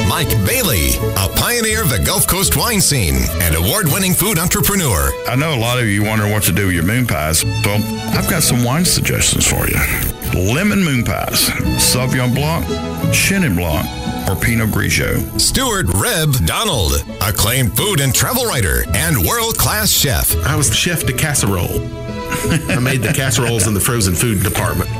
Mike Bailey, a pioneer of the Gulf Coast wine scene and award-winning food entrepreneur. I know a lot of you wonder what to do with your moon pies. Well, I've got some wine suggestions for you. Lemon moon pies, Sauvignon Blanc, Chenin Blanc, or Pinot Grigio. Stuart Reb Donald, acclaimed food and travel writer and world-class chef. I was the chef de casserole. I made the casseroles in the frozen food department.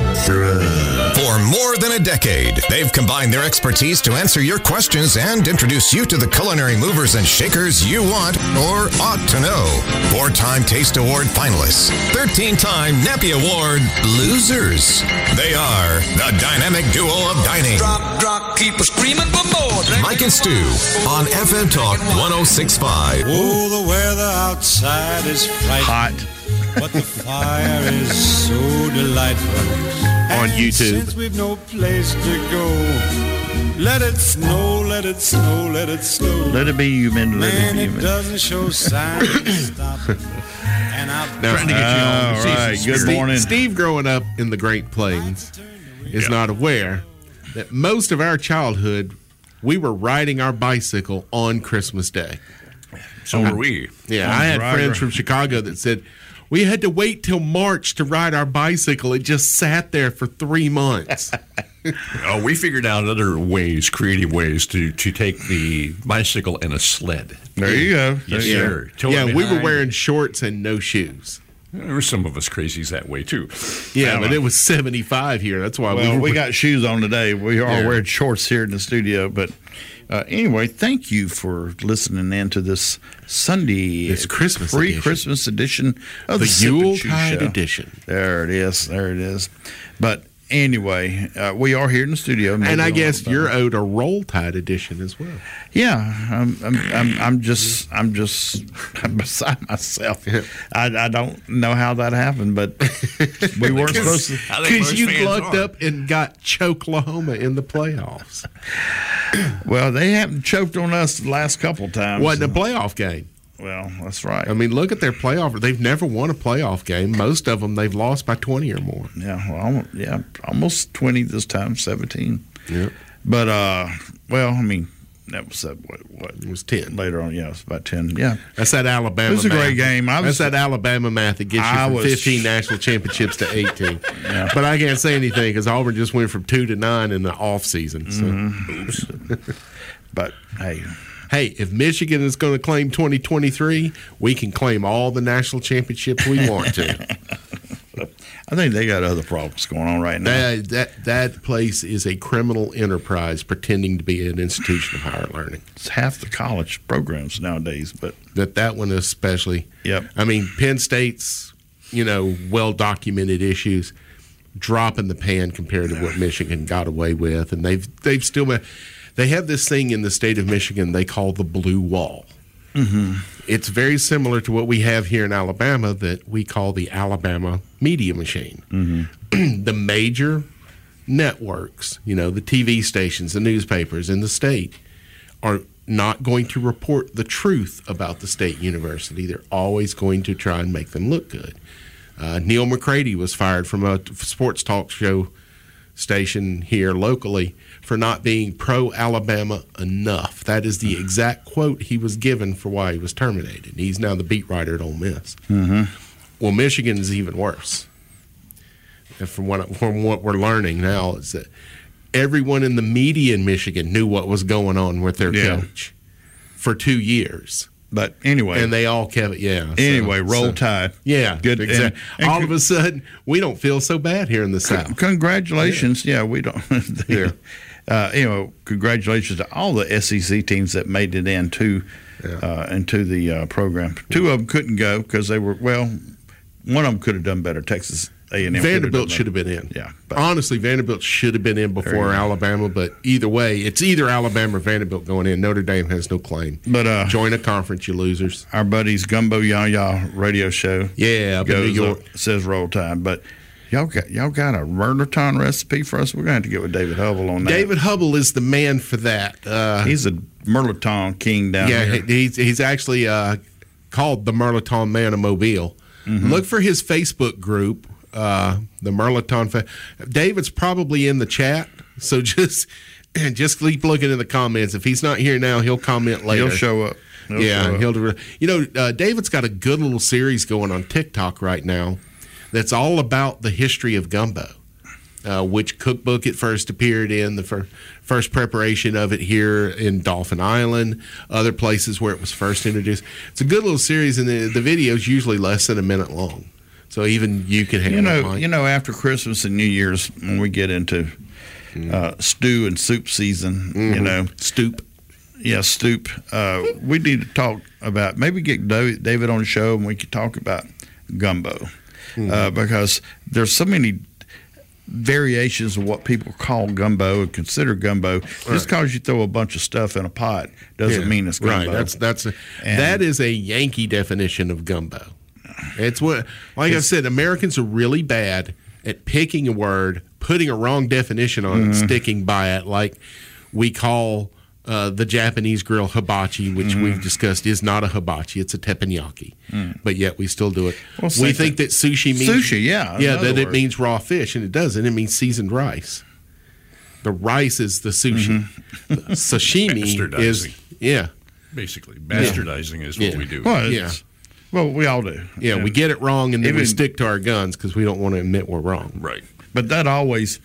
For more than a decade, they've combined their expertise to answer your questions and introduce you to the culinary movers and shakers you want or ought to know. 4-time Taste Award finalists, 13-time Nappy Award losers. They are the dynamic duo of dining. Drop, keep screaming for more. Mike and Stu on FM Talk 106.5. Oh, the weather outside is frightful. Hot. But the fire is so delightful. On And YouTube. Since we've no place to go, let it snow, let it snow, let it snow. Let it be human. Let Man, it be it human. doesn't show signs of stopping. And I've Trying to get you on the season right. spirit. Good morning. Steve, growing up in the Great Plains, is not aware that most of our childhood, we were riding our bicycle on Christmas Day. So were we. Yeah, I had friends from Chicago that said, we had to wait till March to ride our bicycle. It just sat there for 3 months. Oh, we figured out other ways, creative ways to take the bicycle in a sled. There you go. Yes, Yeah. sir. Tow it Yeah, we were behind. wearing shorts and no shoes. There were some of us crazies that way, too. Yeah, but it was 75 here. That's why Well, we we got shoes on today. We are Yeah. wearing shorts here in the studio. But anyway, thank you for listening in to this Sunday. It's Christmas edition. Christmas edition of the the Sip and Chew Yuletide Show. edition. There it is. There it is. But anyway, we are here in the studio. And I Maybe guess on- you're owed a Roll Tide edition as well. Yeah, I'm just beside myself. I don't know how that happened, but we weren't supposed to. I think Because most you fans lucked are. up and got Choklahoma in the playoffs. Well, they haven't choked on us the last couple times. Wasn't a playoff game. Well, that's right. I mean, look at their playoff. They've never won a playoff game. Most of them, they've lost by 20 or more. Yeah, almost 20 this time, 17. Yeah. But well, I mean, that was what It was 10. later on. Yeah, it was about 10. Yeah, That's that Alabama It was a math. great game. That's that Alabama math that gets you I from was- 15 national championships to 18. Yeah. But I can't say anything because Auburn just went from 2 to 9 in the off season. So. Mm-hmm. But hey, Hey, if Michigan is going to claim 2023, we can claim all the national championships we want to. I think they got other problems going on right now. That place is a criminal enterprise pretending to be an institution of higher learning. It's half the college programs nowadays, but That one especially. Yep. I mean, Penn State's, well-documented issues drop in the pan compared to what Michigan got away with, and they've still they have this thing in the state of Michigan they call the blue wall. Mm-hmm. It's very similar to what we have here in Alabama that we call the Alabama media machine. Mm-hmm. The major networks, the TV stations, the newspapers in the state are not going to report the truth about the state university. They're always going to try and make them look good. Neil McCready was fired from a sports talk show station here locally for not being pro-Alabama enough. That is the exact quote he was given for why he was terminated. He's now the beat writer at Ole Miss. Mm-hmm. Well, Michigan is even worse. And from what we're learning now is that everyone in the media in Michigan knew what was going on with their coach for 2 years. But anyway, And they all kept it, anyway, roll Tide. Yeah, Good. Exactly. And all of a sudden, we don't feel so bad here in the South. Congratulations. Yeah, we don't. Yeah. Congratulations to all the SEC teams that made it into the program. Two of them couldn't go because they were, one of them could have done better. Texas A&M. Vanderbilt should have been in. Yeah. Honestly, Vanderbilt should have been in before Alabama, but either way, it's either Alabama or Vanderbilt going in. Notre Dame has no claim. But join a conference, you losers. Our buddies Gumbo Yaya radio show. Yeah, up in New York. Says roll Tide. But y'all got a Merlaton recipe for us? We're going to have to get with David Hubble on that. David Hubble is the man for that. He's a Merlaton king down there. He's actually called the Merlaton Man of Mobile. Mm-hmm. Look for his Facebook group, the Merlaton. David's probably in the chat, so just And just keep looking in the comments. If he's not here now, he'll comment later. He'll show up. David's got a good little series going on TikTok right now that's all about the history of gumbo. Which cookbook it first appeared in, the first preparation of it here in Dauphin Island, other places where it was first introduced. It's a good little series, and the video is usually less than a minute long. So even you can handle it. After Christmas and New Year's, when we get into stew and soup season, Stoop. Yeah, stoop. We need to talk about, maybe get David on the show and we could talk about gumbo. Because there's so many variations of what people call gumbo and consider gumbo. Just because you throw a bunch of stuff in a pot doesn't mean it's gumbo. Right. That is a Yankee definition of gumbo. It's what, I said, Americans are really bad at picking a word, putting a wrong definition on it, and sticking by it. Like we call the Japanese grill hibachi, which we've discussed is not a hibachi, it's a teppanyaki. But yet we still do it. Well, we think that sushi means sushi, that it means raw fish, and it doesn't. It means seasoned rice. The rice is the sushi. The sashimi is basically bastardizing is what we do. Well, we all do. Yeah, we get it wrong, and then we stick to our guns because we don't want to admit we're wrong. Right. But that always,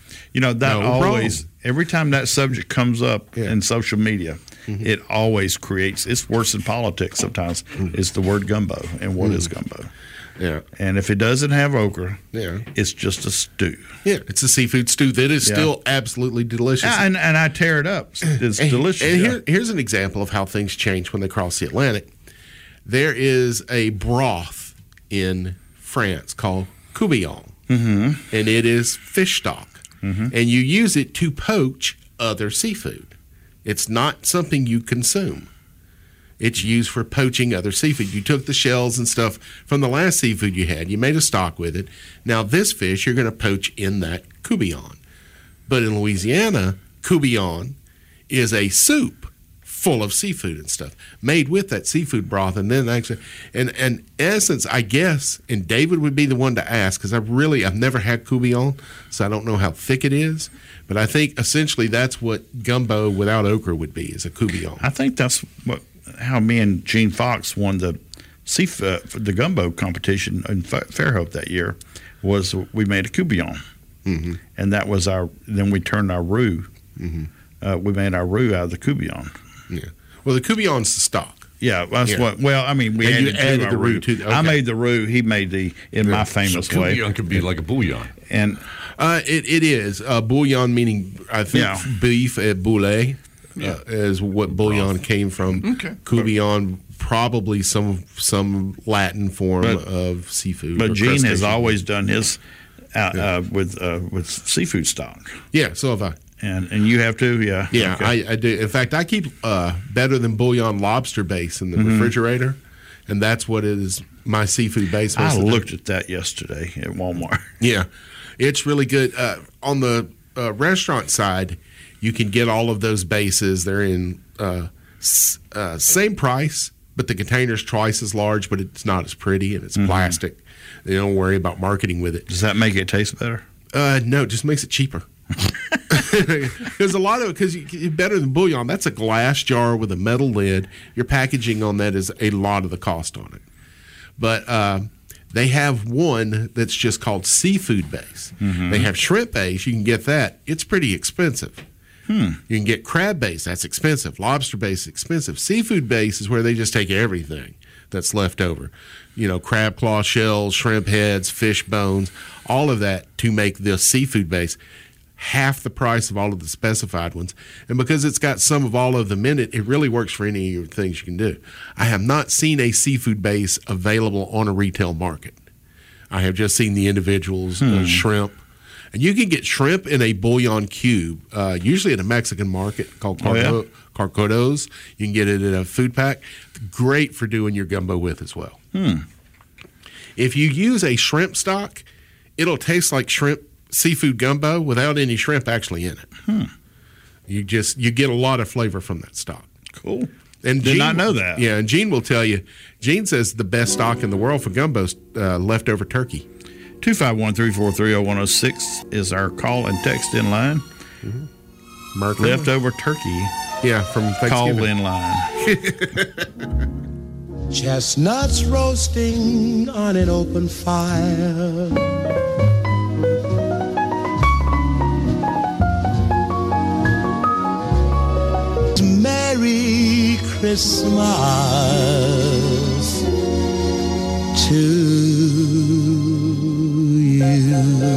every time that subject comes up in social media, it always creates, it's worse than politics sometimes, it's the word gumbo. And what is gumbo? Yeah. And if it doesn't have okra, it's just a stew. Yeah, it's a seafood stew that is still absolutely delicious. And I tear it up. It's delicious. And here's an example of how things change when they cross the Atlantic. There is a broth in France called courtbouillon. And it is fish stock. And you use it to poach other seafood. It's not something you consume. It's used for poaching other seafood. You took the shells and stuff from the last seafood you had. You made a stock with it. Now this fish you're going to poach in that courtbouillon. But in Louisiana, courtbouillon is a soup full of seafood and stuff made with that seafood broth. And then actually, in essence, I guess, and David would be the one to ask because I've never had courtbouillon, so I don't know how thick it is. But I think essentially that's what gumbo without okra would be, is a courtbouillon. I think that's how me and Gene Fox won the gumbo competition in Fairhope that year. Was we made a courtbouillon, and that was then we turned our roux. We made our roux out of the courtbouillon. Yeah. Well, the courtbouillon's the stock. Yeah, that's what. Well, I mean, we added the roux. Okay. I made the roux. He made my famous so way. Courtbouillon could be like a bouillon. And it is bouillon, meaning I think beef at boulet is what bouillon came from. Okay. Courtbouillon, probably some Latin form of seafood. But Gene has always done his with seafood stock. Yeah, so have I. And you have to, Yeah, okay. I do. In fact, I keep better than bouillon lobster base in the refrigerator, and that's what is my seafood base. I looked at that yesterday at Walmart. Yeah, it's really good. On the restaurant side, you can get all of those bases. They're in same price, but the container's twice as large, but it's not as pretty, and it's plastic. They don't worry about marketing with it. Does that make it taste better? No, it just makes it cheaper. Because better than bouillon, that's a glass jar with a metal lid. Your packaging on that is a lot of the cost on it. But they have one that's just called seafood base. They have shrimp base. You can get that. It's pretty expensive. You can get crab base. That's expensive. Lobster base, expensive. Seafood base is where they just take everything that's left over. Crab claw shells, shrimp heads, fish bones, all of that to make the seafood base. Half the price of all of the specified ones. And because it's got some of all of them in it, it really works for any of your things you can do. I have not seen a seafood base available on a retail market. I have just seen the individuals, shrimp. And you can get shrimp in a bouillon cube, usually at a Mexican market called Carcodos. You can get it in a food pack. Great for doing your gumbo with as well. If you use a shrimp stock, it'll taste like seafood gumbo without any shrimp actually in it. You get a lot of flavor from that stock. Cool. And Did not know that. Yeah, and Gene will tell you. Gene says the best stock in the world for gumbo is leftover turkey. 251-343-0106 is our call and text in line. Merkel? leftover turkey Yeah, from call Thanksgiving. in line. Chestnuts roasting on an open fire. Merry Christmas to you.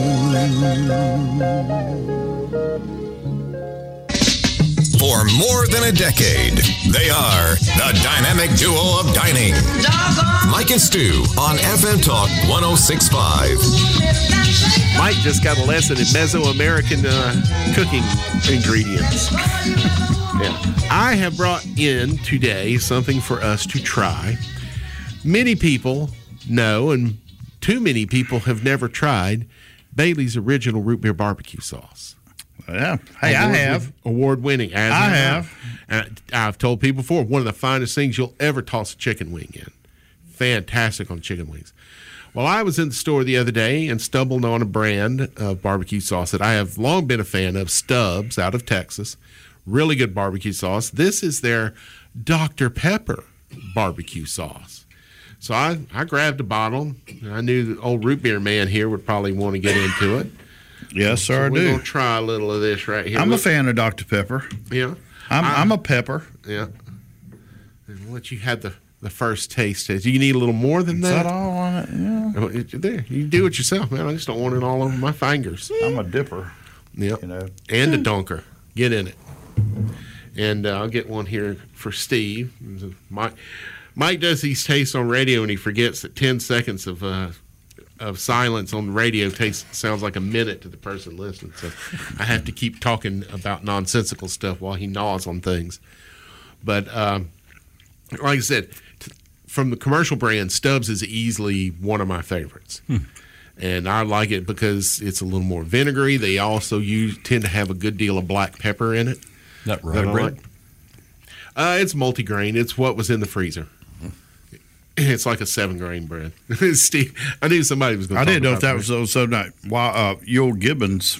For more than a decade, they are the dynamic duo of dining. Mike and Stu on FM Talk 106.5. Mike just got a lesson in Mesoamerican cooking ingredients. Yeah. I have brought in today something for us to try. Many people know, and too many people have never tried, Bailey's Original Root Beer Barbecue Sauce. Yeah. Hey, I have. Award-winning. As I have. I've told people before, one of the finest things you'll ever toss a chicken wing in. Fantastic on chicken wings. Well, I was in the store the other day and stumbled on a brand of barbecue sauce that I have long been a fan of, Stubbs out of Texas. Really good barbecue sauce. This is their Dr. Pepper barbecue sauce. So I grabbed a bottle. I knew the old root beer man here would probably want to get into it. Yes, sir, I We're do. going to try a little of this right here. I'm a Look. fan of Dr. Pepper. Yeah. I'm a pepper. Yeah. And we'll let you have the first taste. Do you need a little more than Is that? that all on it? Yeah. Oh, there, you do it yourself, man. I just don't want it all over my fingers. I'm a dipper. Yep. You know. And a dunker. Get in it. And I'll get one here for Steve. Mike does these tastes on radio, and he forgets that 10 seconds of silence on the radio sounds like a minute to the person listening. So I have to keep talking about nonsensical stuff while he gnaws on things. But like I said, from the commercial brand, Stubbs is easily one of my favorites. And I like it because it's a little more vinegary. They also tend to have a good deal of black pepper in it. Not that rye I bread. like. It's multigrain. It's what was in the freezer. It's like a 7-grain bread. Steve, I knew somebody was going to I talk didn't know if about that was so not Yule Gibbons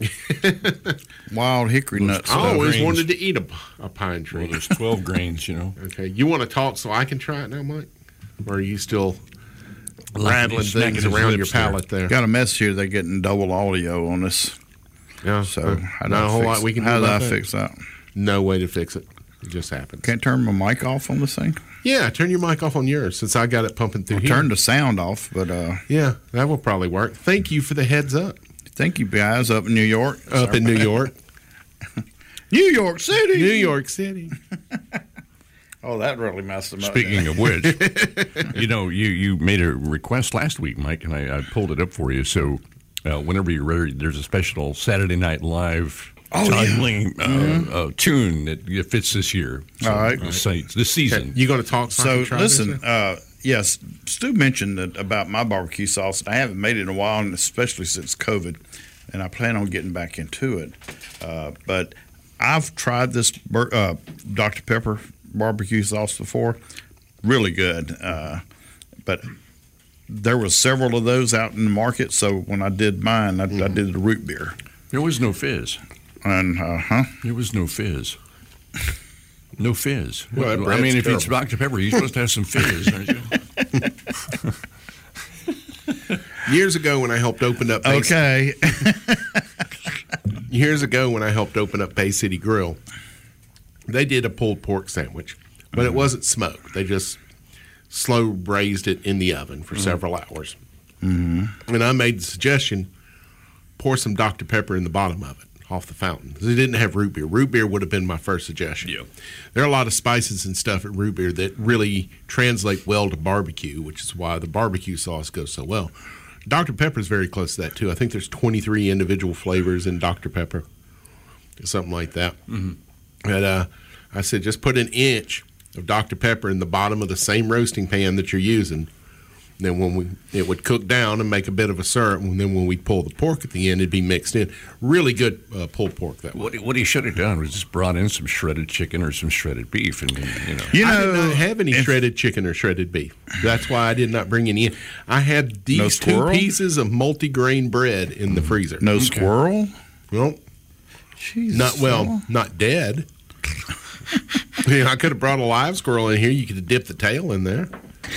wild hickory nuts. I always grains. wanted to eat a pine tree. Well, there's 12 grains, you know. Okay, you want to talk so I can try it now, Mike? Or are you still rattling he's smacking things his around your lips there. palate there? Got a mess here. They're getting double audio on this. Yeah, So not a whole lot we can do how do about I that. fix that? No way to fix it. It just happens. Can't turn my mic off on this thing. Yeah, turn your mic off on yours since I got it pumping through here. Turn the sound off, but Yeah, that will probably work. Thank you for the heads up. thank you guys up in New York. Up in New York. New York City. New York City. Oh, that really messed them up. Speaking of which, you know, you made a request last week, Mike, and I pulled it up for you. So whenever you're ready, there's a special Saturday Night Live tune that fits this year. So, All right. this season. You going to talk? I So can try this? listen, yes, Stu mentioned about my barbecue sauce, and I haven't made it in a while, and especially since COVID, and I plan on getting back into it. But I've tried this Dr. Pepper barbecue sauce before, really good. But there was several of those out in the market, so when I did mine, I did the root beer, There was no fizz. and There was no fizz. No fizz. Well, that I bread's mean, if it's terrible. Dr. Pepper, you're supposed to have some fizz, aren't you? Years ago when I helped open up okay. Years ago when I helped open up Bay City Grill, they did a pulled pork sandwich, but it wasn't smoked. They just slow braised it in the oven for several hours. Mm-hmm. And I made the suggestion, pour some Dr. Pepper in the bottom of it, off the fountain. Because it didn't have root beer. Root beer would have been my first suggestion. Yeah. There are a lot of spices and stuff at root beer that really translate well to barbecue, which is why the barbecue sauce goes so well. Dr. Pepper is very close to that, too. I think there's 23 individual flavors in Dr. Pepper, something like that. Mm-hmm. And I said, just put an inch of Dr. Pepper in the bottom of the same roasting pan that you're using. Then it would cook down and make a bit of a syrup, and then when we pull the pork at the end, it'd be mixed in. Really good pulled pork that way. What he should have done was just brought in some shredded chicken or some shredded beef, and I did not have any shredded chicken or shredded beef. That's why I did not bring any in. I had these two squirrel? pieces of multi-grain bread in the freezer. No squirrel. Well, Jesus. Not dead. I could have brought a live squirrel in here. You could have dipped the tail in there.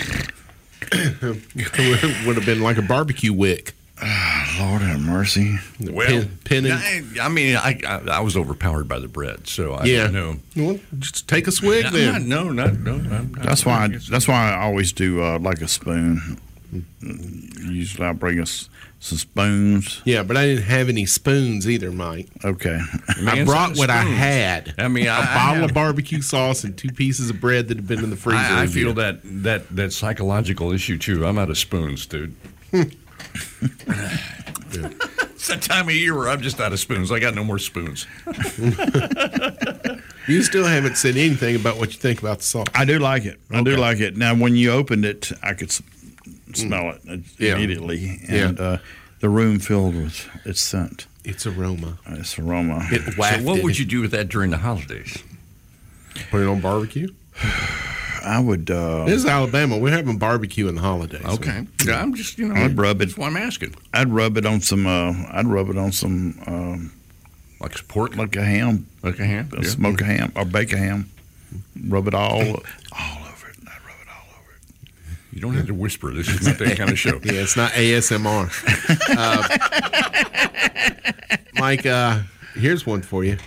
It would have been like a barbecue wick. Lord have mercy. Well, Pinning. I was overpowered by the bread, so I don't know. Well, just take a swig then. No. That's why I always do like a spoon. Usually I bring us some spoons. Yeah, but I didn't have any spoons either, Mike. Okay. I brought what I had. I mean, a bottle of barbecue sauce and 2 pieces of bread that had been in the freezer. I feel that psychological issue too. I'm out of spoons, dude. It's that time of year where I'm just out of spoons. I got no more spoons. You still haven't said anything about what you think about the sauce. I do like it. I do like it. Now, when you opened it, I could smell it immediately, and the room filled with its scent. Its aroma. Its aroma. It So what would you do with that during the holidays? Put it on barbecue? I would. This is Alabama. We're having barbecue in the holidays. Okay. Yeah, I'm just, I'd rub it. That's why I'm asking. I'd rub it on some. Like pork? Like a ham. Like a ham? Yeah. Smoke a ham or bake a ham. Rub it all over it. I'd rub it all over it. You don't have to whisper. This is not that kind of show. Yeah, it's not ASMR. Mike, here's one for you.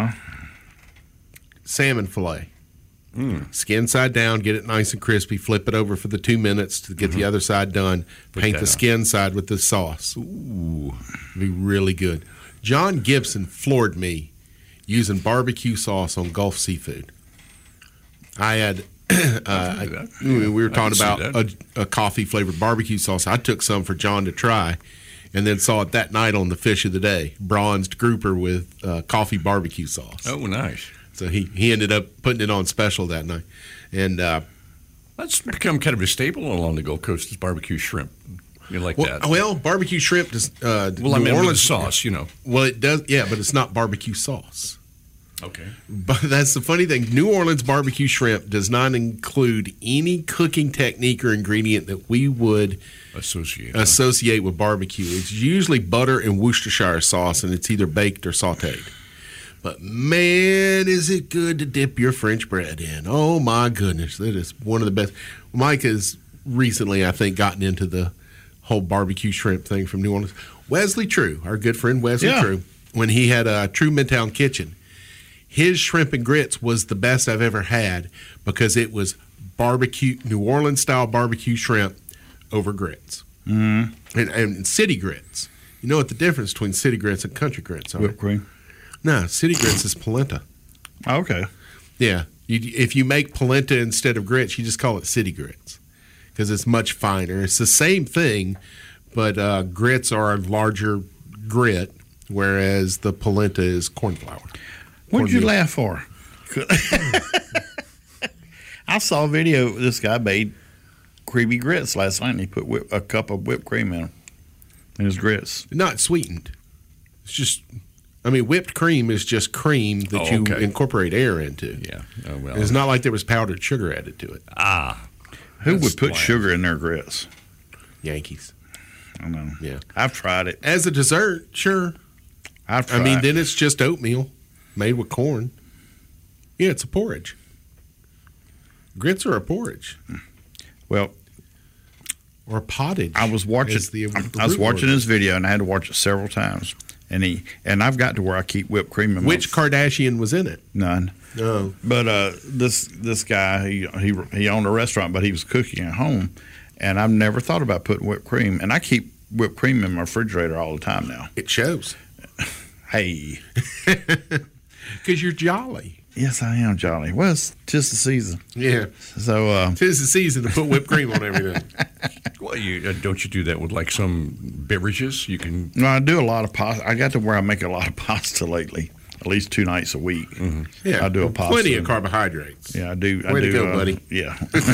Salmon fillet. Skin side down, get it nice and crispy, flip it over for the 2 minutes to get the other side done. Paint the skin side with the sauce. Ooh, be really good. John Gibson floored me using barbecue sauce on Gulf Seafood. I had, we were talking about a coffee-flavored barbecue sauce. I took some for John to try and then saw it that night on the Fish of the Day, bronzed grouper with coffee barbecue sauce. Oh, nice. So he ended up putting it on special that night. And that's become kind of a staple along the Gulf Coast is barbecue shrimp. You like that? Well, barbecue shrimp does. New Orleans sauce, Well, it does. Yeah, but it's not barbecue sauce. Okay. But that's the funny thing. New Orleans barbecue shrimp does not include any cooking technique or ingredient that we would associate with barbecue. It's usually butter and Worcestershire sauce, and it's either baked or sautéed. But man, is it good to dip your French bread in. Oh, my goodness. That is one of the best. Mike has recently, I think, gotten into the whole barbecue shrimp thing from New Orleans. Wesley True, our good friend Wesley True, when he had a True Midtown Kitchen, his shrimp and grits was the best I've ever had because it was barbecue, New Orleans-style barbecue shrimp over grits. And city grits. You know what the difference between city grits and country grits are? Whipped cream. No, city grits is polenta. Okay. Yeah. If you make polenta instead of grits, you just call it city grits because it's much finer. It's the same thing, but grits are a larger grit, whereas the polenta is corn flour. What'd you laugh for? I saw a video. This guy made creamy grits last night, and he put a cup of whipped cream in his grits. Not sweetened. It's just... whipped cream is just cream that you incorporate air into. Yeah. It's not like there was powdered sugar added to it. Who would put sugar in their grits? Yankees. I know. Yeah. I've tried it. As a dessert, sure. I've tried then it's just oatmeal made with corn. Yeah, it's a porridge. Grits are a porridge. Well, or a pottage. I was watching this video, and I had to watch it several times. And I've got to where I keep whipped cream in my... Which Kardashian was in it? None. No. But this guy, he owned a restaurant, but he was cooking at home, and I've never thought about putting whipped cream. And I keep whipped cream in my refrigerator all the time now. It shows. Hey. Because you're jolly. Yes, I am jolly. Well, it's just the season. Yeah. So tis the season to put whipped cream on everything. Well, don't you do that with like some beverages? You can. No, I do a lot of pasta. I got to where I make a lot of pasta lately. At least 2 nights a week. Mm-hmm. Yeah, I do a pasta. Plenty of carbohydrates. Yeah, I do. Way to go, buddy. Yeah,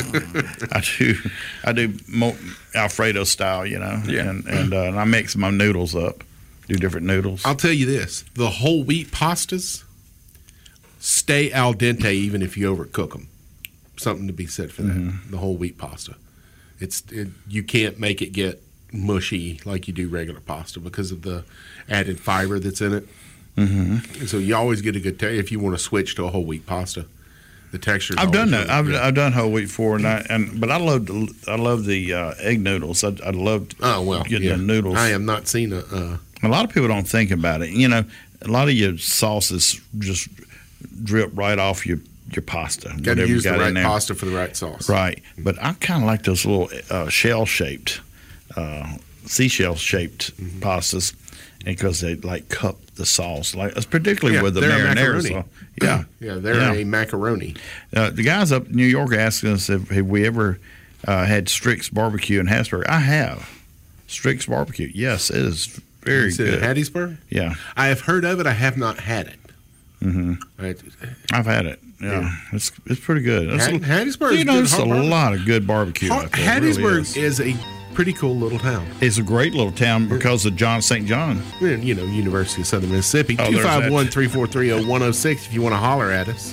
I do Alfredo style, Yeah, and I mix my noodles up. Do different noodles. I'll tell you this: the whole wheat pastas stay al dente even if you overcook them. Something to be said for that. The whole wheat pasta. You can't make it get mushy like you do regular pasta because of the added fiber that's in it. Mm-hmm. So you always get a good if you want to switch to a whole wheat pasta. The texture. I've done that. Really I've done whole wheat before, but I love the egg noodles. I loved getting the noodles. I have not seen a lot of people don't think about it. You know, a lot of your sauces just drip right off your pasta. Got to use the right pasta for the right sauce. Right, but I kind of like those little shell-shaped, seashell-shaped pastas, because they like cup the sauce, particularly with the marinara sauce. They're a macaroni. The guys up in New York asking us if we ever had Strick's Barbecue in Hattiesburg. I have. Strick's Barbecue. Yes, it is very good. Hattiesburg? Yeah. I have heard of it. I have not had it. I've had it. Yeah. It's pretty good. Hattiesburg is there's a lot of good barbecue out there. Hattiesburg is a pretty cool little town. It's a great little town because of St. John. University of Southern Mississippi. 251-343-0106 if you want to holler at us.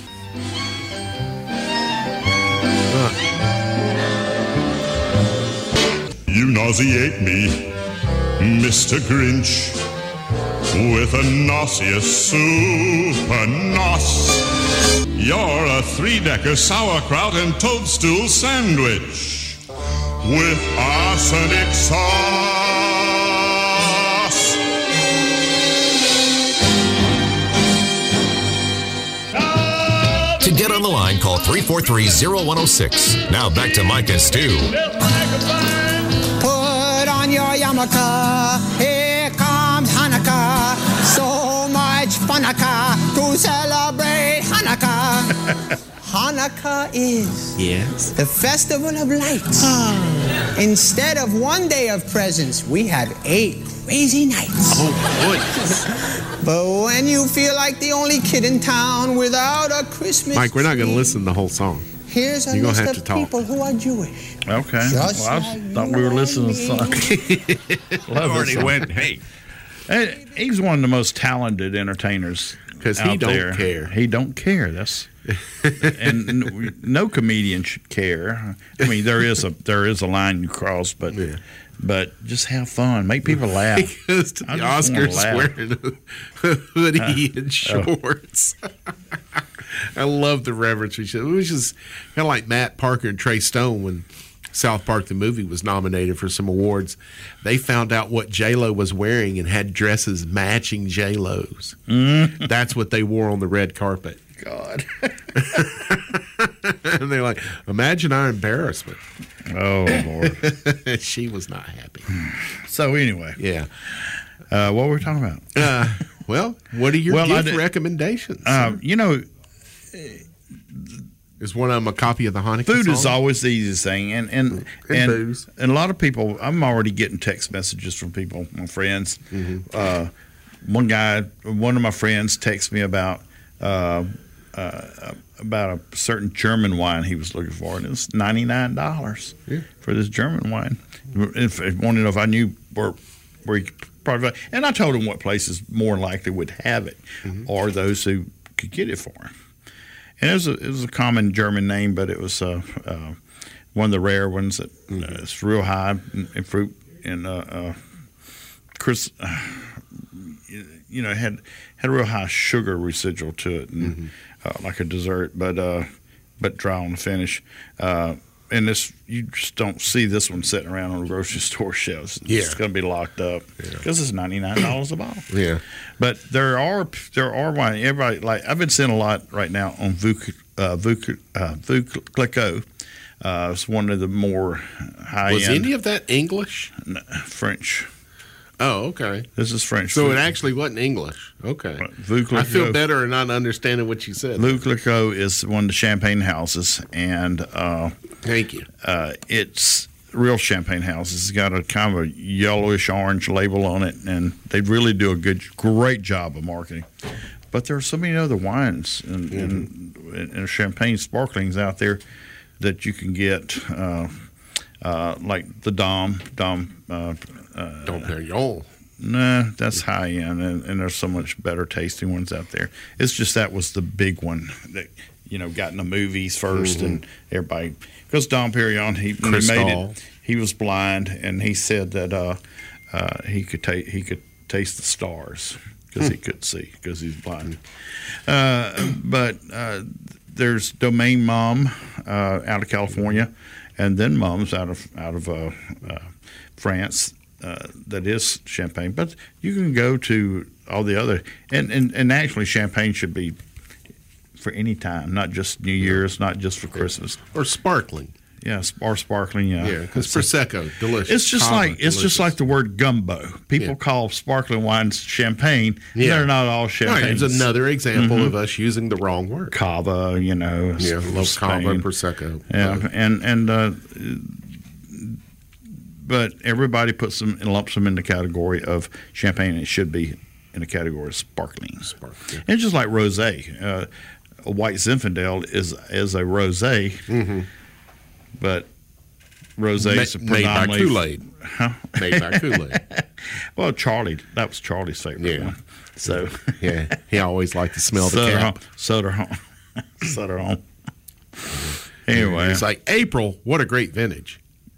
You nauseate me, Mr. Grinch, with a nauseous super nos. You're a 3-decker sauerkraut and toadstool sandwich with arsenic sauce. To get on the line, call 343-0106. Now back to Mike and Stu. Put on your yarmulke, here comes Hanukkah. So much Hanukkah to celebrate Hanukkah. Hanukkah is the festival of lights. Instead of one day of presents, we have 8 crazy nights. Oh, goodness. But when you feel like the only kid in town without a Christmas Mike, we're not going to tree, listen to the whole song. Here's a list of people who are Jewish. Okay. Well, I thought we were listening to something. Already went, hey. He's one of the most talented entertainers because he don't care. He don't care. And no comedian should care. I mean, there is a line you cross, but just have fun, make people laugh. He goes to the Oscars wearing a hoodie and shorts. I love the reverence we should. It was just kind of like Matt Parker and Trey Stone when South Park the movie was nominated for some awards. They found out what J-Lo was wearing and had dresses matching J-Lo's. That's what they wore on the red carpet. God. And they're like, imagine our embarrassment. Oh, Lord. She was not happy. So anyway. Yeah. What were we talking about? Well, what are your gift recommendations? Is one of them a copy of the Hanukkah Food song? is always the easiest thing, and booze. And a lot of people. I'm already getting text messages from people, my friends. One of my friends texted me about a certain German wine he was looking for, and it was $99 for this German wine. If he wanted to know if I knew where he could probably, and I told him what places more likely would have it, or those who could get it for him. And it was a common German name, but it was one of the rare ones that it's real high in fruit and Chris. Had a real high sugar residual to it, and like a dessert, but dry on the finish. And this, you just don't see this one sitting around on the grocery store shelves. It's going to be locked up because it's $99 a bottle. Yeah, but there are wine. Everybody, like, I've been seeing a lot right now on Veuclicot. It's one of the more high end. Was any of that English? No, French. Oh, okay. This is French. So it actually wasn't English. Okay. I feel better in not understanding what you said. Veuclicot is one of the champagne houses, and thank you. It's real champagne houses. It's got a kind of a yellowish orange label on it, and they really do a great job of marketing. But there are so many other wines and champagne sparklings out there that you can get, like the Dom Perignon. Nah, that's high end, and there's so much better tasting ones out there. It's just that was the big one that got in the movies first, and everybody, because Dom Perignon, when he made it, he was blind, and he said that he could taste the stars. because he couldn't see because he's blind. But there's Domaine Mom out of California, and then Mom's out of France. That is Champagne, but you can go to all the other and actually Champagne should be for any time, not just New Year's, not just for Christmas or sparkling. Yeah, or sparkling. Yeah, because Prosecco, delicious. It's just like the word gumbo. People call sparkling wines champagne. Yeah. They're not all champagne. Right, it's another example of us using the wrong word. Cava, love Cava, Prosecco. Yeah, but everybody puts them and lumps them in the category of champagne. It should be in the category of sparkling. And it's just like rosé. A white Zinfandel is a rosé, but rosé is made by Kool-Aid. Huh? Made by Kool-Aid. Well, that was Charlie's favorite one. So he always liked to smell the cap. Sutter home. Anyway, it's like April. What a great vintage.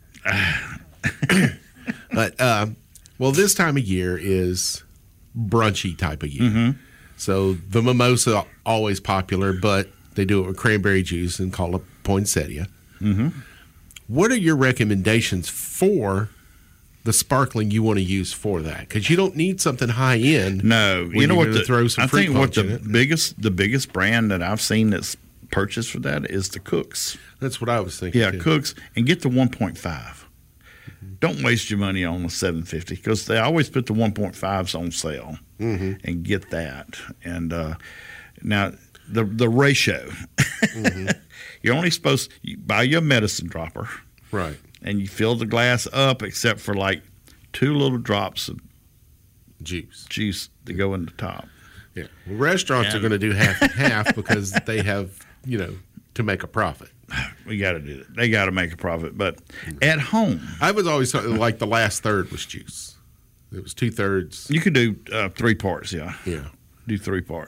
But this time of year is brunchy type of year. So the mimosa always popular, but they do it with cranberry juice and call it poinsettia. What are your recommendations for the sparkling you want to use for that? Because you don't need something high end. No, you know what? I think what the biggest brand that I've seen that's purchased for that is the Cooks. That's what I was thinking. Yeah, too. Cooks, and get the 1.5. Don't waste your money on the 750 because they always put the 1.5s on sale and get that. And now the ratio, you're only supposed to buy your medicine dropper, right? And you fill the glass up except for like 2 little drops of juice to go in the top. Yeah, well, restaurants are going to do half and half because they have to make a profit. We got to do it. They got to make a profit. But at home, I was always like the last third was juice. It was 2/3. You could do 3 parts. Yeah. Do 3 part.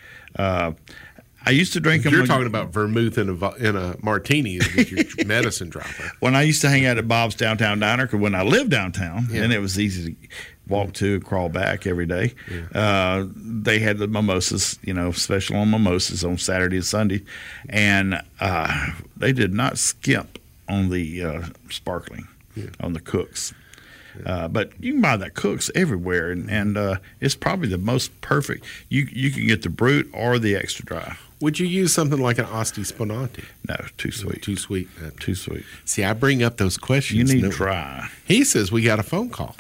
I used to drink them. You're talking about vermouth in a martini with your medicine dropper. When I used to hang out at Bob's Downtown Diner, because when I lived downtown, and it was easy to walk to, crawl back every day. They had the mimosas, special on mimosas on Saturday and Sunday, and they did not skimp on the sparkling, on the Cooks. But you can buy that Cooks everywhere, and it's probably the most perfect. You can get the Brut or the extra dry. Would you use something like an Asti Sponati? No, too sweet. Too sweet. Too sweet. See, I bring up those questions. You need dry. He says we got a phone call.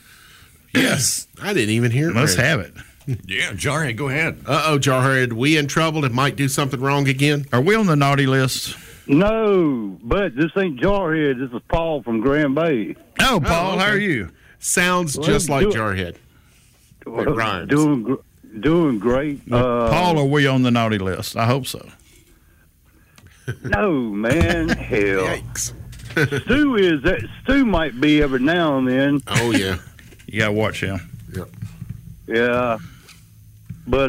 Yes. I didn't even hear it. Let's have it. Yeah, Jarhead, go ahead. Jarhead, we in trouble and might do something wrong again? Are we on the naughty list? No, but this ain't Jarhead. This is Paul from Grand Bay. Oh, Paul, how are you? Sounds just like Jarhead. It rhymes. Doing great. Paul, are we on the naughty list? I hope so. No, man. Hell. Yikes. Stu might be every now and then. Oh, yeah. You got to watch him. Yep. Yeah. But,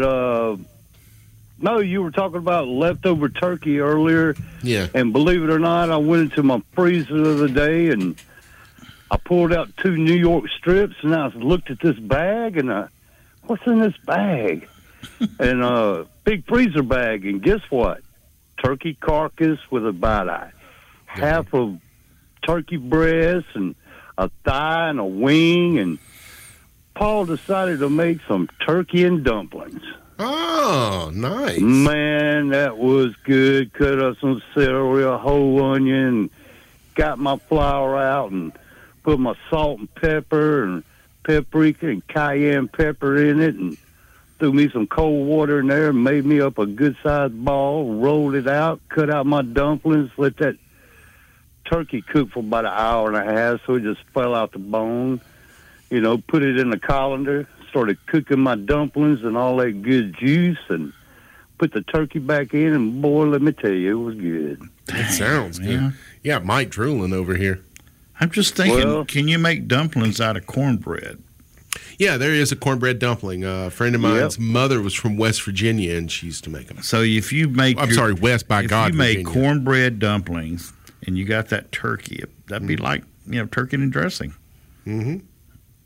no, you were talking about leftover turkey earlier. Yeah. And believe it or not, I went into my freezer the other day and I pulled out 2 New York strips and I looked at this bag and what's in this bag? And big freezer bag, and guess what? Turkey carcass with about half of turkey breast and a thigh and a wing, and Paul decided to make some turkey and dumplings. Oh, nice. Man, that was good. Cut up some celery, a whole onion, got my flour out and put my salt and pepper and paprika and cayenne pepper in it, and threw me some cold water in there and made me up a good-sized ball, rolled it out, cut out my dumplings, let that turkey cook for about an hour and a half so it just fell out the bone. Put it in the colander, started cooking my dumplings and all that good juice, and put the turkey back in, and boy, let me tell you, it was good. That sounds good. Yeah, Mike drooling over here. I'm just thinking, can you make dumplings out of cornbread? Yeah, there is a cornbread dumpling. A friend of mine's mother was from West Virginia, and she used to make them. So if you make... West by God, If you make cornbread dumplings and you got that turkey, that'd be like, turkey and dressing. Mm-hmm.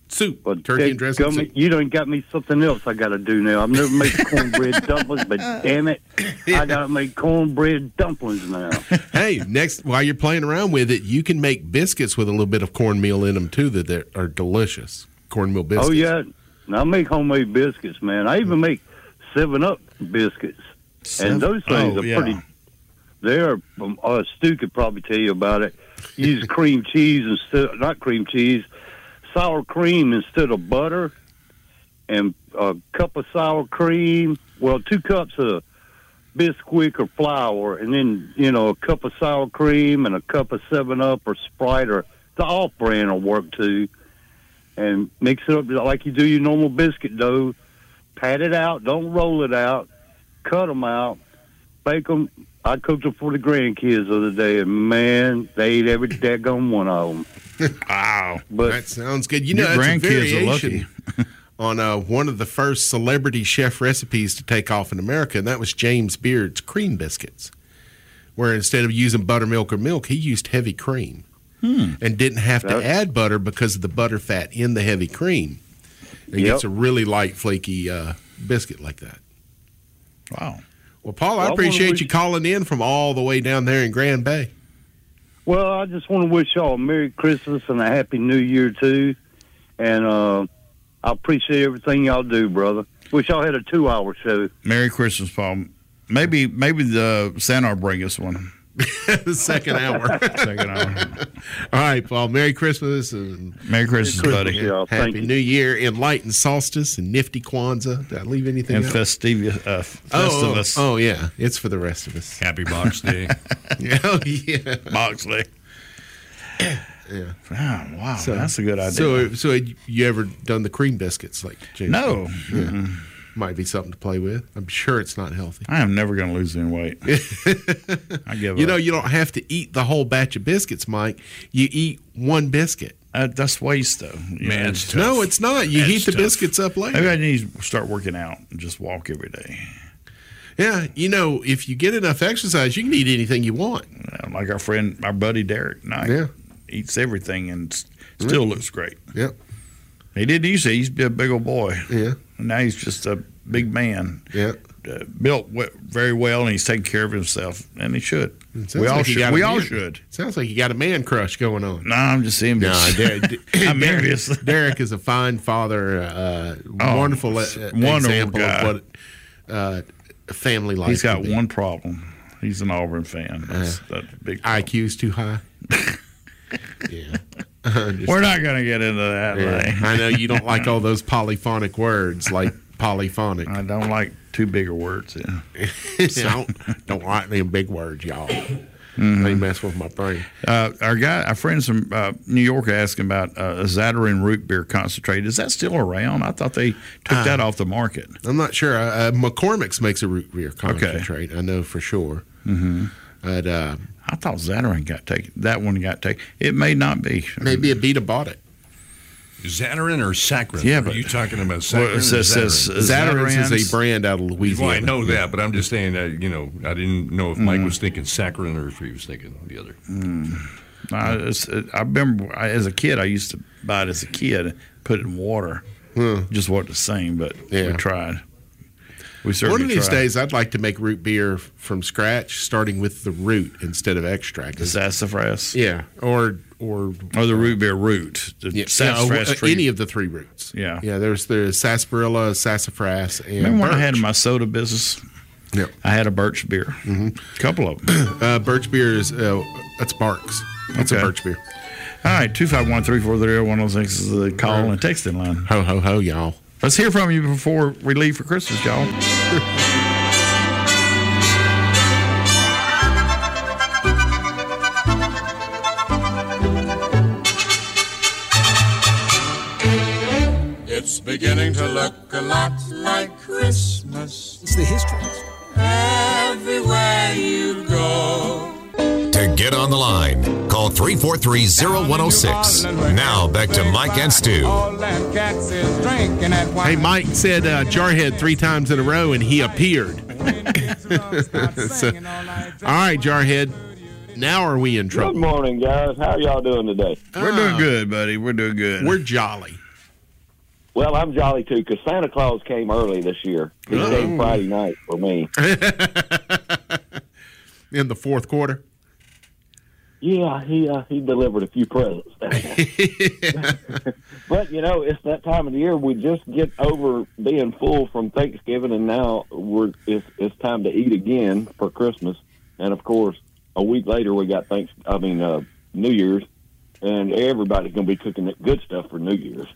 soup, But turkey and dressing soup. You done got me something else I got to do now. I've never made cornbread dumplings, but damn it, I got to make cornbread dumplings now. Hey, next, while you're playing around with it, you can make biscuits with a little bit of cornmeal in them, too, that are delicious. Cornmeal biscuits. Oh, yeah. And I make homemade biscuits, man. I even make 7-Up biscuits. And those things are pretty... They're... Stu could probably tell you about it. Use cream cheese instead... Not cream cheese. Sour cream instead of butter. And a cup of sour cream. Well, 2 cups of Bisquick or flour. And then, a cup of sour cream and a cup of 7-Up or Sprite or the off-brand will work, too. And mix it up like you do your normal biscuit dough. Pat it out. Don't roll it out. Cut them out. Bake them. I cooked them for the grandkids the other day, and, man, they ate every daggone one of them. Wow. But that sounds good. Your That's a grandkids are variation lucky. on one of the first celebrity chef recipes to take off in America, and that was James Beard's cream biscuits, where instead of using buttermilk or milk, he used heavy cream. And didn't have to add butter because of the butter fat in the heavy cream. It gets a really light, flaky biscuit like that. Wow. Well, Paul, I appreciate you calling in from all the way down there in Grand Bay. Well, I just want to wish y'all a Merry Christmas and a Happy New Year, too. And I appreciate everything y'all do, brother. Wish y'all had a 2-hour show. Merry Christmas, Paul. Maybe the Santa will bring us one. The second hour. Second hour. All right, Paul. Merry Christmas. And Merry Christmas, buddy. Y'all. Thank Happy you. New Year, Enlightened Solstice, and Nifty Kwanzaa. Did I leave anything And else? Festivus. Oh, yeah. It's for the rest of us. Happy Box Day. Oh, yeah. Moxley. Yeah. Wow. That's a good idea. So you ever done the cream biscuits like James? No. Yeah. Might be something to play with. I'm sure it's not healthy. I am never going to lose any weight. I give up. You don't have to eat the whole batch of biscuits, Mike. You eat one biscuit. That's waste, though. Man, it's tough. No, it's not. You That's heat the tough. biscuits up later. Maybe I need to start working out and just walk every day. Yeah, if you get enough exercise, you can eat anything you want. Like our buddy Derek Knight eats everything and still looks great. Yep. He didn't used to. He used to be a big old boy. Yeah. And now he's just a big man. Yeah. Built very well, and he's taking care of himself, and he should. We all should. We all should. Sounds like you got a man crush going on. No, I'm just envious. I'm envious. Derek is a fine father, wonderful example guy. of what family life. He's got can be. one problem. He's an Auburn fan. That's a big problem. IQ's too high. Yeah. We're not going to get into that. Yeah. I know you don't like all those polyphonic words like polyphonic. I don't like too big of words. Yeah. don't like them big words, y'all. They mess with my brain. Our friends from New York are asking about Zatarain root beer concentrate. Is that still around? I thought they took that off the market. I'm not sure. McCormick's makes a root beer concentrate. I know for sure. Mm-hmm. But I thought Zatarain got taken. That one got taken. It may not be. Maybe Abita bought it. Zatarain or Saccharin? Yeah, but are you talking about Saccharin? Zatarain is a brand out of Louisiana. Well, I know that, but I'm just saying that I didn't know if Mike was thinking Saccharin or if he was thinking the other. I remember as a kid, I used to buy it as a kid and put it in water. Just wasn't the same, but we tried. We certainly One of these tried. days, I'd like to make root beer from scratch, starting with the root instead of extract. The sassafras, yeah, or the root beer root, the sassafras tree. any of the three roots. Yeah. There's sarsaparilla, sassafras, and Remember when birch. I had my soda business? Yep. I had a birch beer. A couple of them. Birch beer is that's Barks. That's a Okay. birch beer. All right, 251-340-106 is the call and texting line. Ho ho ho, y'all. Let's hear from you before we leave for Christmas, y'all. It's beginning to look a lot like Christmas. It's the history. Everywhere you go. To get on the line, call 343-0106. Now back to Mike and Stu. Hey, Mike said Jarhead 3 times in a row, and he appeared. So, all right, Jarhead. Now are we in trouble? Good morning, guys. How y'all doing today? We're doing good, buddy. We're doing good. We're jolly. Well, I'm jolly too because Santa Claus came early this year. He came Friday night for me. In the fourth quarter? Yeah, he delivered a few presents. But, it's that time of the year. We just get over being full from Thanksgiving, and now it's time to eat again for Christmas. And, of course, a week later we got New Year's, and everybody's going to be cooking good stuff for New Year's.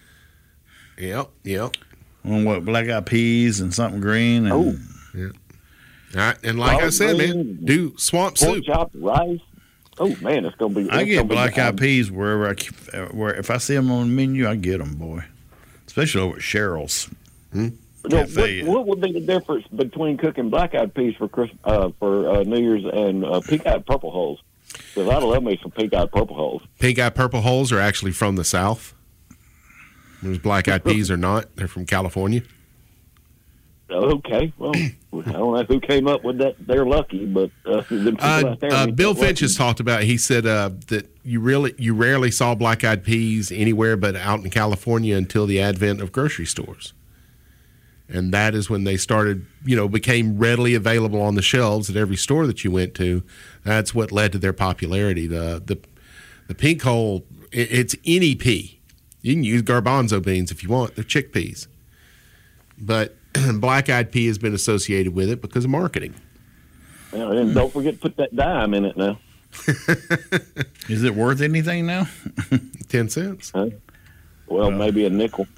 Yep. On what, black eyed peas and something green? And, yeah. All right, and like I said, man, do swamp pork soup. Chopped rice. Oh man, it's gonna be. I get black eyed peas wherever where if I see them on the menu, I get them, boy. Especially over at Cheryl's. What would be the difference between cooking black eyed peas for Christmas, for New Year's and pink eyed purple holes? Because I love me some pink eyed purple holes. Pink eyed purple holes are actually from the South. Those black eyed peas are not. They're from California. Okay, well, I don't know who came up with that. They're lucky, but Bill Finch has talked about. He said that you rarely saw black-eyed peas anywhere but out in California until the advent of grocery stores, and that is when they started. Became readily available on the shelves at every store that you went to. That's what led to their popularity. The pink hole. It's any pea. You can use garbanzo beans if you want. They're chickpeas, but black-eyed pea has been associated with it because of marketing. And don't forget to put that dime in it now. Is it worth anything now? 10 cents. Well, maybe a nickel.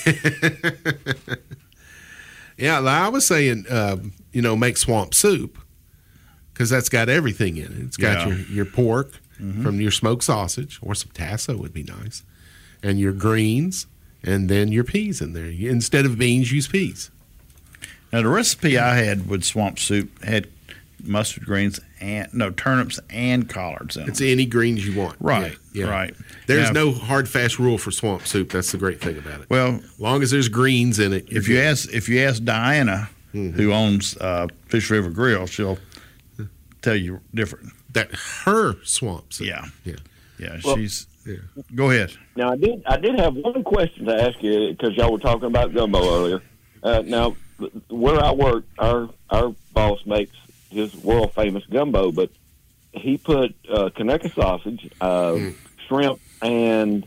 Yeah, I was saying, make swamp soup because that's got everything in it. It's got your pork from your smoked sausage, or some tasso would be nice, and your greens, and then your peas in there. Instead of beans, use peas. Now, the recipe I had with swamp soup had mustard greens turnips and collards in it. It's any greens you want. Right, yeah. right. There's no hard, fast rule for swamp soup. That's the great thing about it. Well, as long as there's greens in it. If you ask Diana, who owns Fish River Grill, she'll tell you different. That her swamp soup. Yeah. Well, Go ahead. Now, I did have one question to ask you because y'all were talking about gumbo earlier. Now, where I work, our boss makes his world famous gumbo, but he put Conecuh sausage, shrimp, and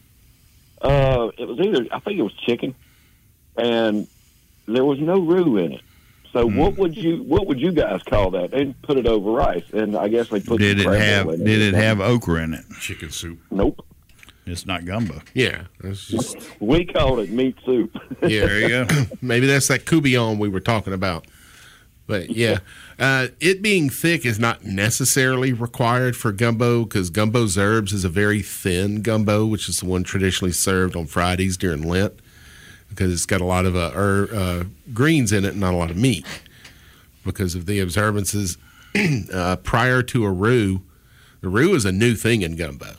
I think it was chicken, and there was no roux in it. So what would you guys call that? They put it over rice, and I guess they put. Did it have okra in it? Chicken soup. Nope. It's not gumbo. Yeah, that's just. We called it meat soup. Yeah, there you go. Maybe that's that coubillon we were talking about. But yeah, it being thick is not necessarily required for gumbo because gumbo's herbs is a very thin gumbo, which is the one traditionally served on Fridays during Lent because it's got a lot of greens in it and not a lot of meat because of the observances prior to a roux. The roux is a new thing in gumbo.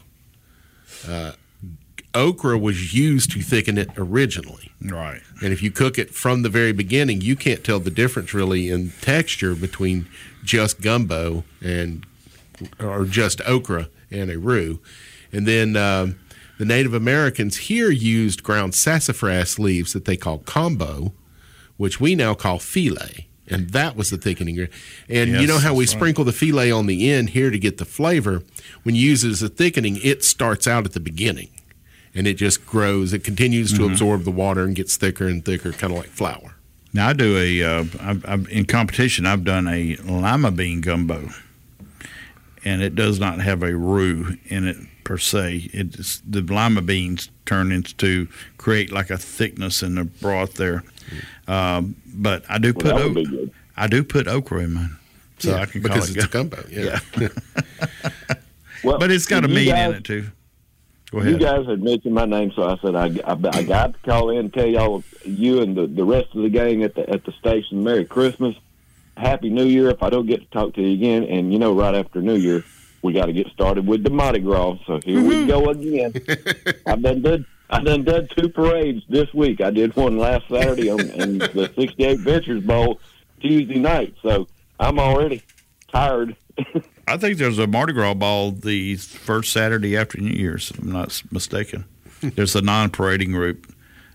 Okra was used to thicken it originally. Right. And if you cook it from the very beginning, you can't tell the difference really in texture between just gumbo or just okra and a roux. And then the Native Americans here used ground sassafras leaves that they call combo, which we now call filet. And that was the thickening. And you know how we sprinkle the filet on the end here to get the flavor? When you use it as a thickening, it starts out at the beginning. And it just grows. It continues to absorb the water and gets thicker and thicker, kind of like flour. Now, I do in competition, I've done a lima bean gumbo. And it does not have a roux in it per se. The lima beans create like a thickness in the broth there. But I do put okra in mine. So I can call it it's a gumbo. Yeah. Well, but it's got a meat in it too. Go ahead. You guys had mentioned my name, so I said I got to call in and tell y'all, you and the rest of the gang at the station, Merry Christmas, Happy New Year. If I don't get to talk to you again, and right after New Year, we got to get started with the Mardi Gras. So here we go again. I done 2 parades this week. I did one last Saturday in the 68 Ventures Bowl Tuesday night. So I'm already tired. I think there's a Mardi Gras ball the first Saturday after New Year's, if I'm not mistaken. There's a non-parading group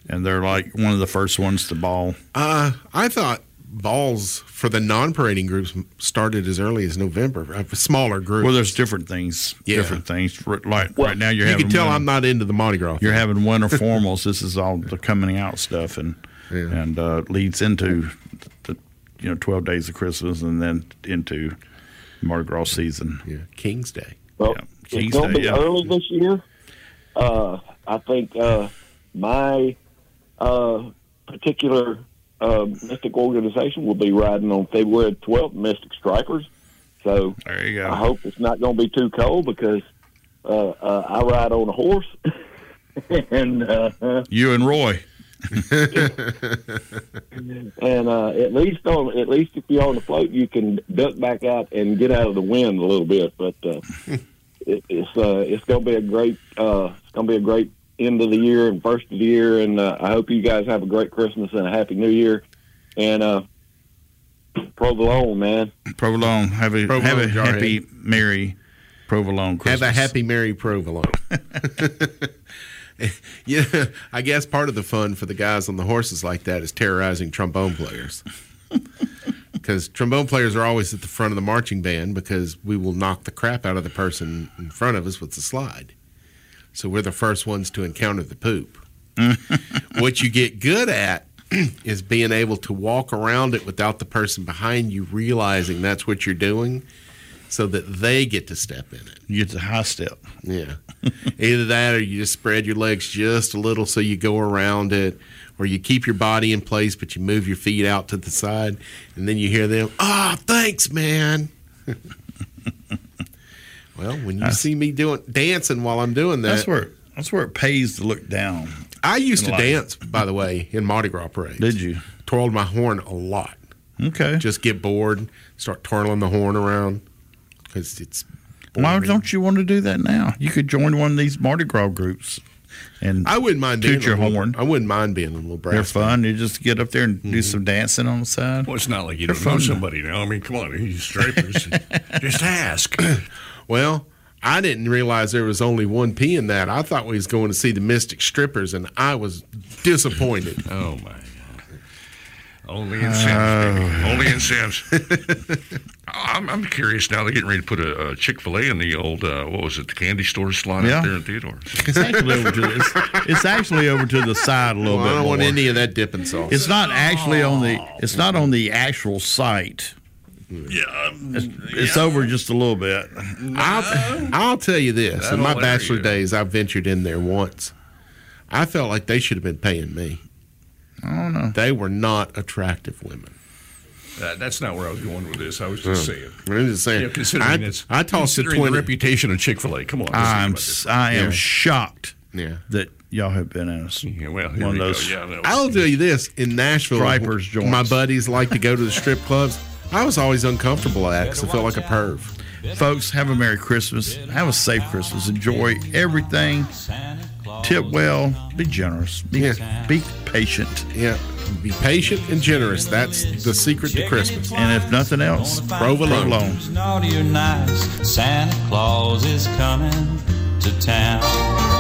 and they're like one of the first ones to ball. I thought balls for the non-parading groups started as early as November. Smaller groups. Well, there's different things. Yeah. Different things. Like right now, you can tell I'm not into the Mardi Gras. You're having winter formals. This is all the coming out stuff, and leads into the 12 days of Christmas, and then into Mardi Gras season. Yeah, King's Day. Well, King's it's going to Day, be early this year. I think my particular Mystic organization will be riding on February 12th, Mystic Stripers. So there you go. I hope it's not going to be too cold because I ride on a horse. And you and Roy. And at least if you're on the float, you can duck back out and get out of the wind a little bit. But it's going to be a great end of the year and first of the year, and I hope you guys have a great Christmas and a happy New Year. And Provolone, man. Provolone. Have a happy, merry Provolone Christmas. Have a happy, merry Provolone. Yeah, I guess part of the fun for the guys on the horses like that is terrorizing trombone players. Because trombone players are always at the front of the marching band because we will knock the crap out of the person in front of us with the slide. So we're the first ones to encounter the poop. What you get good at is being able to walk around it without the person behind you realizing that's what you're doing so that they get to step in it. You get the high step. Yeah. Either that or you just spread your legs just a little so you go around it, or you keep your body in place but you move your feet out to the side, and then you hear them, thanks, man. Well, when you see me dancing while I'm doing that. That's where it pays to look down. I used to dance, by the way, in Mardi Gras parades. Did you? Twirled my horn a lot. Okay. Just get bored, start twirling the horn around because it's boring. Why don't you want to do that now? You could join one of these Mardi Gras groups. And I wouldn't mind being toot your horn. I wouldn't mind being a little brass. They're fun. You just get up there and do some dancing on the side. Well, it's not like you don't know somebody now. I mean, come on, these stripers. Just ask. Well, I didn't realize there was only one P in that. I thought we was going to see the Mystic Strippers, and I was disappointed. Oh, my God. Only in Sam's, baby. Only in Sam's. I'm curious now. They're getting ready to put a Chick-fil-A in the old, the candy store slot out there in Theodore. It's actually over to the side a little bit. I don't want more. any of that dipping sauce. It's not actually it's not on the actual site. Yeah, it's over just a little bit. I'll tell you this. In my bachelor days, I ventured in there once. I felt like they should have been paying me. I don't know. They were not attractive women. That's not where I was going with this. I was just saying. I'm just saying. I tossed the reputation of Chick-fil-A. Come on. I am shocked that y'all have been in us. Yeah, well, one of those. I'll tell you this. In Nashville, Stripers joints. My buddies like to go to the strip clubs. I was always uncomfortable at because I felt like a perv. Folks, have a Merry Christmas. Have a safe Christmas. Enjoy everything. Tip well. Be generous. Be patient. Yeah. Be patient and generous. That's the secret to Christmas. And if nothing else, Provolone. Naughty or nice, Santa Claus is coming to town.